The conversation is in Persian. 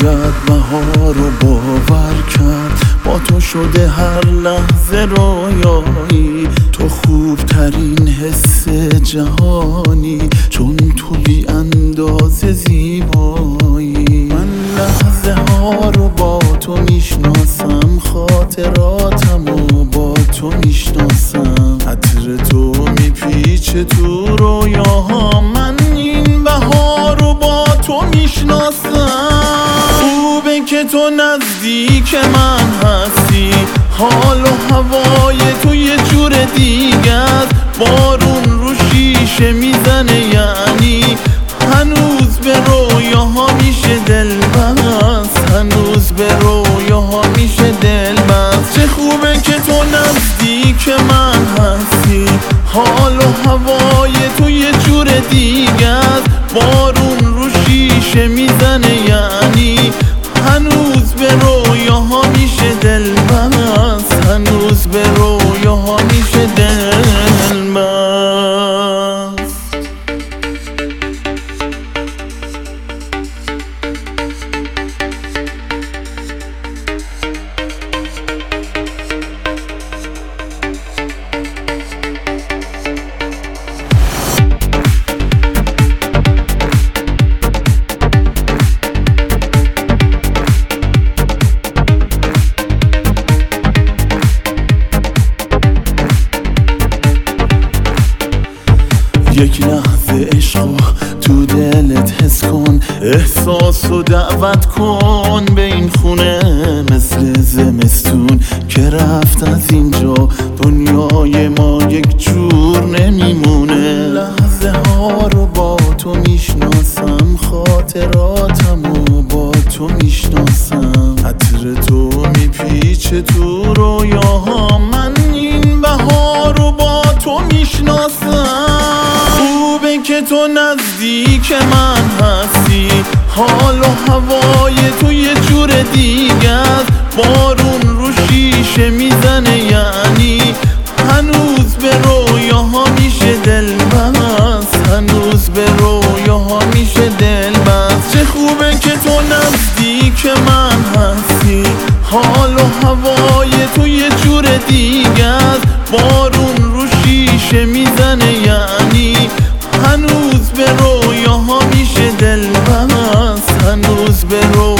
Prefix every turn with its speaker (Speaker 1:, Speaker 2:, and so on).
Speaker 1: باید بهار رو باور کرد، با تو شده هر لحظه رویایی. تو خوبترین حس جهانی، چون تو بی اندازه زیبایی. من لحظه ها رو با تو میشناسم، خاطراتم رو با تو میشناسم. عطر تو میپیچه تو رویاها، من این بهار رو با تو میشناسم. خوبه که تو نزدیک من هستی، حال و هوای تو یه جور دیگه است. بارون رو شیشه میزنه، یعنی هنوز به رویاها میشه دل بست، هنوز به رویاها میشه دل بست. چه خوبه که تو نزدیک من هستی، حال و هوای تو یه جور دیگه است. بارون رو شیشه میزنه، یعنی هنوز به رویاها میشه دل بست، هنوز به رویاها میشه دل بست. یک لحظه عشقو تو دلت حس کن، احساسو دعوت کن به این خونه. مثل زمستون که رفت از اینجا، دنیای ما یک جور نمیمونه. لحظه ها رو با تو میشناسم، خاطراتم رو با تو میشناسم. عطر تو میپیچه تو رویاها، من این بهار رو با تو میشناسم. خوبه که تو نزدیک من هستی، حال و هوای تو یه جور دیگه است. بارون رو شیشه میزنه، یعنی هنوز به رویاها میشه دل بست، هنوز به رویاها میشه دل بست. چه خوبه که تو نزدیک من هستی، حال و هوای تو یه جور دیگه است. بارون رو شیشه میزنه، یعنی هنوز به رویاها میشه دل بست، هنوز به رویاها